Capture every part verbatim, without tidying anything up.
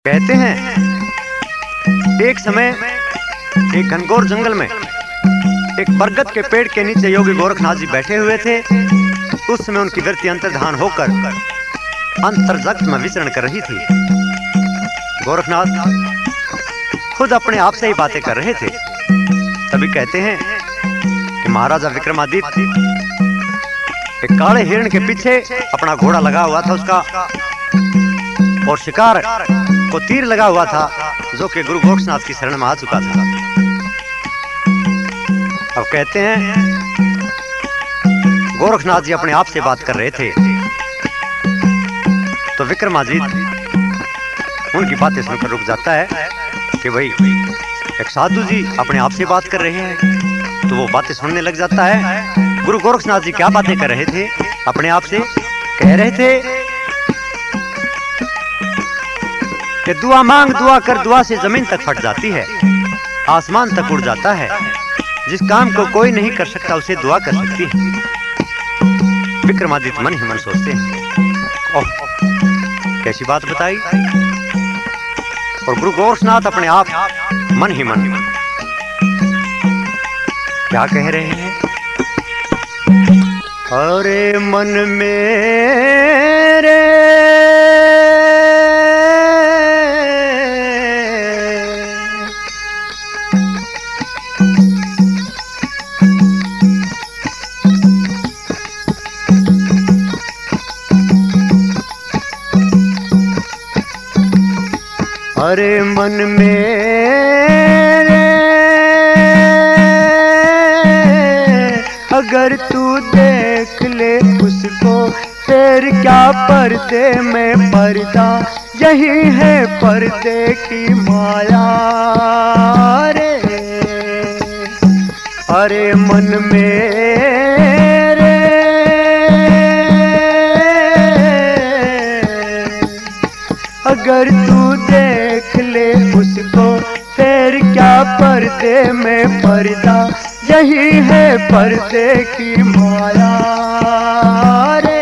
कहते हैं एक समय एक घनघोर जंगल में एक बरगद के पेड़ के नीचे योगी गोरखनाथ जी बैठे हुए थे। उस समय उनकी वृत्ति अंतर्धान होकर अंतर्जगत में विचरण कर रही थी। गोरखनाथ खुद अपने आप से ही बातें कर रहे थे। तभी कहते हैं कि महाराजा विक्रमादित्य एक काले हिरण के पीछे अपना घोड़ा लगा हुआ था उसका, और शिकार को तीर लगा हुआ था जो कि गुरु गोरखनाथ की शरण में आ चुका था। अब कहते हैं गोरखनाथ जी अपने आप से बात कर रहे थे तो विक्रमादित्य उनकी बातें सुनकर रुक जाता है कि भाई एक साधु जी अपने आप से बात कर रहे हैं। तो वो बातें सुनने लग जाता है। गुरु गोरखनाथ जी क्या बातें कर रहे थे? अपने आप से कह रहे थे कि दुआ मांग दुआ कर दुआ से जमीन तक फट जाती है, आसमान तक उड़ जाता है। जिस काम को कोई नहीं कर सकता उसे दुआ कर सकती है। विक्रमादित्य मन ही मन सोचते हैं ओह कैसी बात बताई। और गुरु गोरखनाथ अपने आप मन ही मन क्या कह रहे हैं? अरे मन मेरे अरे मन मेरे अगर तू देख ले उसको फिर क्या पर्दे में पर्दा, यही है पर्दे की माया रे। अरे मन मेरे अगर तू देख ले उसको फिर क्या पर्दे में पर्दा, यही है पर्दे की माया रे।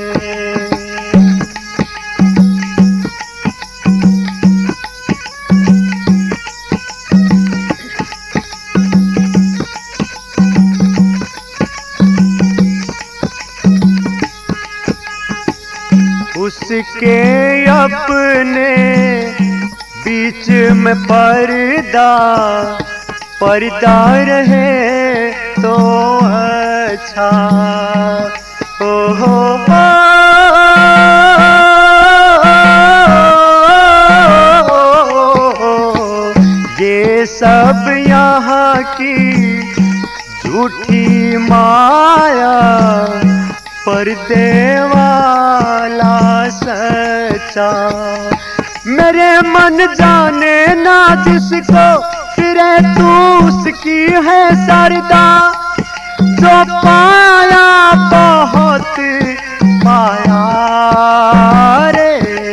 उसके अपने बीच में पर्दा पर्दा रहे तो अच्छा। ओ हो हो ये सब यहाँ की झूठी माया, पर्दे वाला सच्चा। मेरे मन जाने ना जिसको फिरे तू उसकी है सरदा, जो पाया बहुत पाया रे।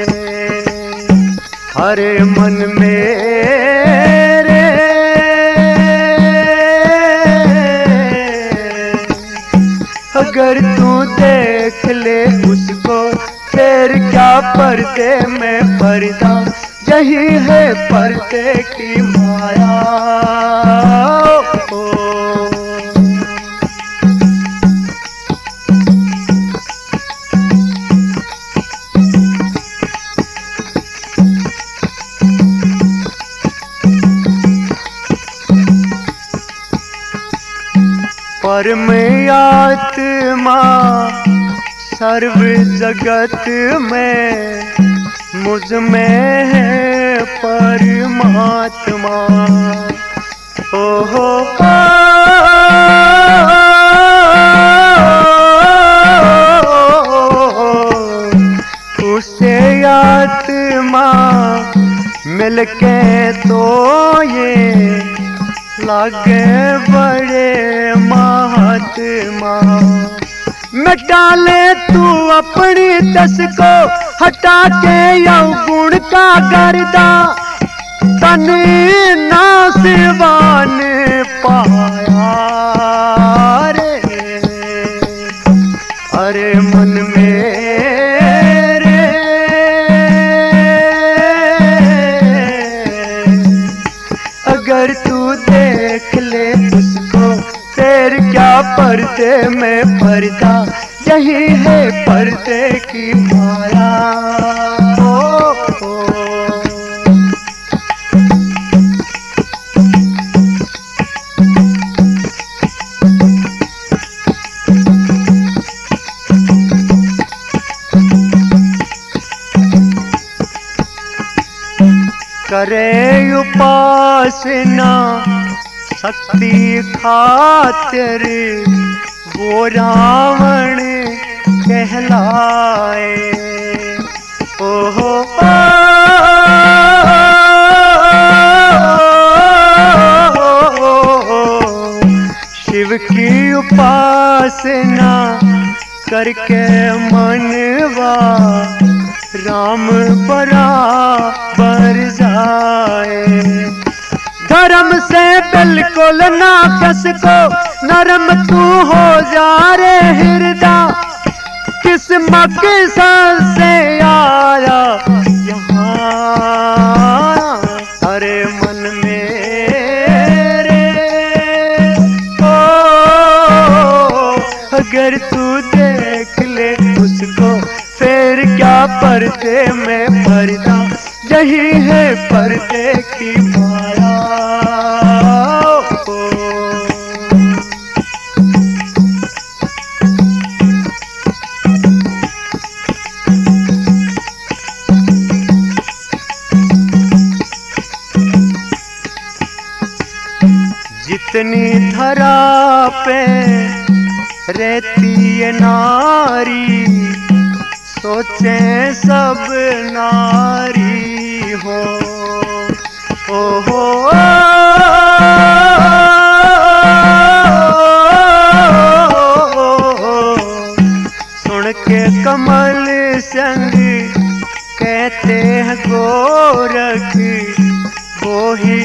अरे मन मेरे अगर तू देख ले उसको फिर क्या पर्दे में पर्दा, यही है पर्दे की माया। ओ, परम आत्मा सर्व जगत में मुझ में है परमात्मा। ओ हो उसे आत्मा मिलके तो ये लागे बड़े महात्मा। मिटा ले तू अपनी दस को हटा के अवगुण का गर्दा, तन नासवान पाया रे। अरे मन मेरे पर्दे में पर्दा, यही है पर्दे की माया। ओ, ओ। करे उपासना शक्ति खातिर, वो रावण कहलाए। ओहो ओ, शिव की उपासना करके मनवा राम बराबर जाए। धर्म से बिल्कुल ना कस को नरम तू हो जा रे हृदय, किस मकसद से आया यहाँ अरे मन मेरे। ओ अगर तू देख ले उसको फिर क्या पर्दे में पर्दा, यही है पर्दे की माया। जितनी धरा पे रहती है नारी, सोचे सब नारी हो। ओ हो सुन के कमल संग कहते हैं गोरख, वो ही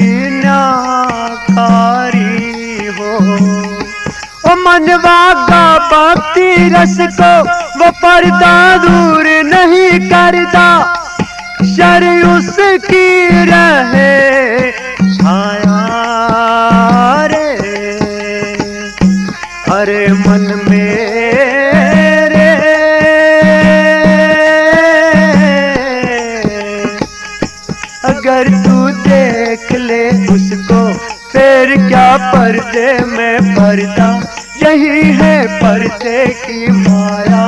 नाकारी हो। ओ मनवा का भक्ति रस को वो पर्दा दूर नहीं करता, शर उसकी रहे छाया रे। अरे मन मेरे अगर तू देख ले उसको फिर क्या पर्दे में पर्दा, यही है पर्दे की माया।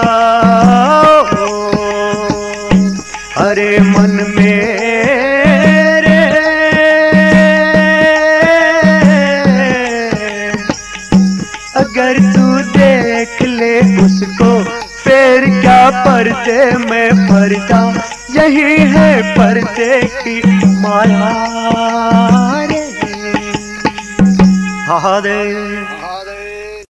अरे मन मेरे अगर तू देख ले उसको फिर क्या पर्दे में पर्दा, यही है पर्दे की माया रे। हा दे